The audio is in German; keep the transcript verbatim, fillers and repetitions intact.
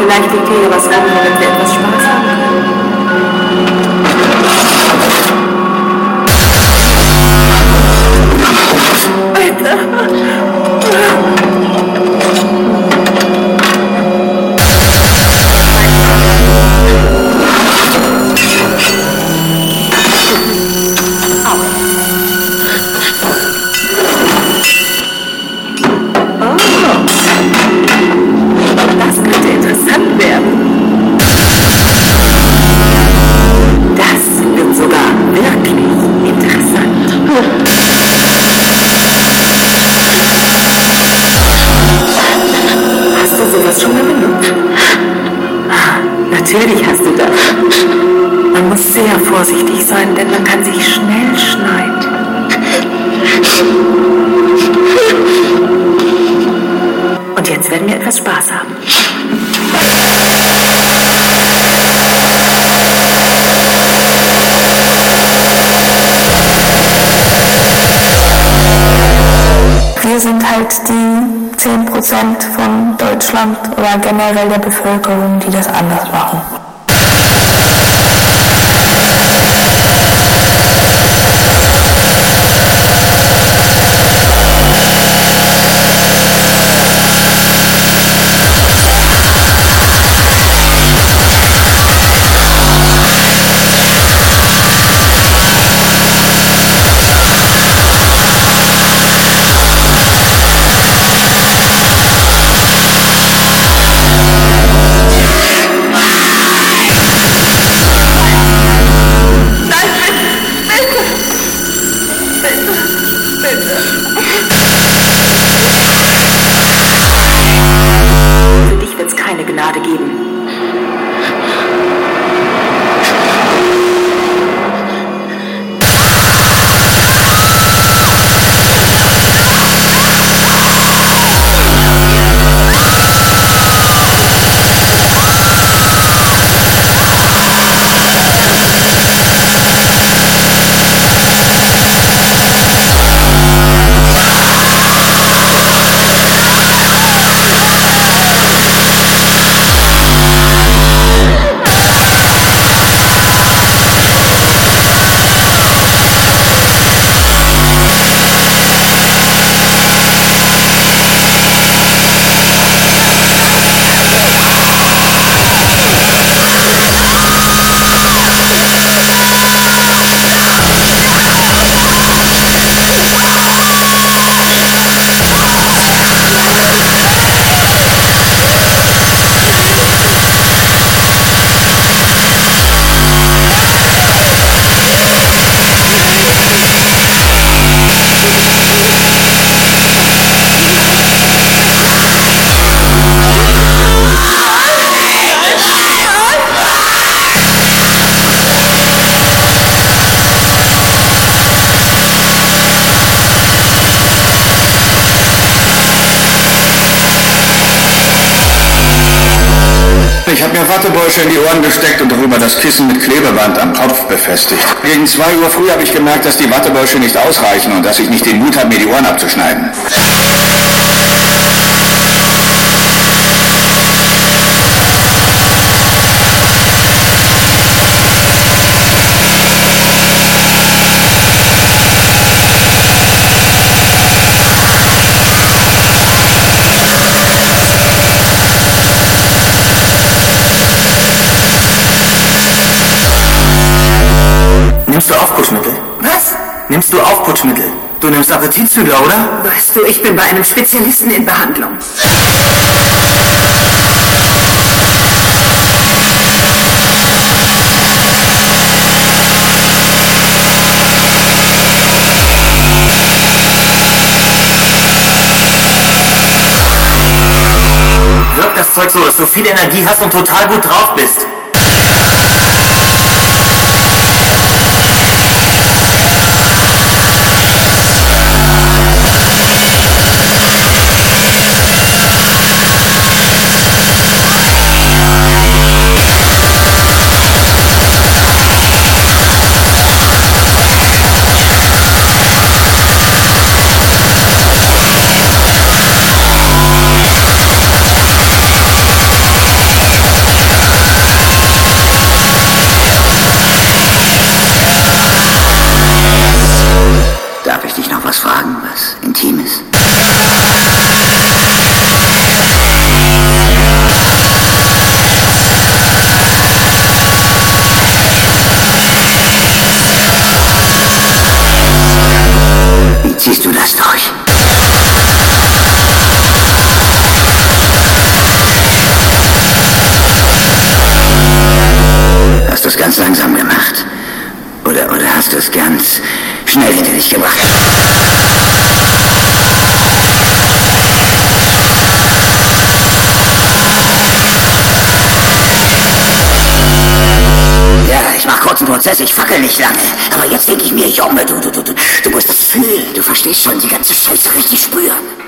Vielleicht liegt hier was rum, womit wir etwas Spaß haben können. Natürlich hast du das. Man muss sehr vorsichtig sein, denn man kann sich schnell schneiden. Und jetzt werden wir etwas Spaß haben. Wir sind halt die zehn Prozent von Deutschland oder generell der Bevölkerung, die das anders machen. Gnade geben. Ich habe mir Wattebäusche in die Ohren gesteckt und darüber das Kissen mit Klebeband am Kopf befestigt. Gegen zwei Uhr früh habe ich gemerkt, dass die Wattebäusche nicht ausreichen und dass ich nicht den Mut habe, mir die Ohren abzuschneiden. Nimmst du Aufputschmittel? Was? Nimmst du Aufputschmittel? Du nimmst Appetitzügler, oder? Weißt du, ich bin bei einem Spezialisten in Behandlung. Wirkt das Zeug so, dass du viel Energie hast und total gut drauf bist? braucht ein Prozess, ich fackel nicht lange. Aber jetzt denke ich mir, Junge, du, du, du, du, du musst das fühlen. Du verstehst schon, die ganze Scheiße richtig spüren.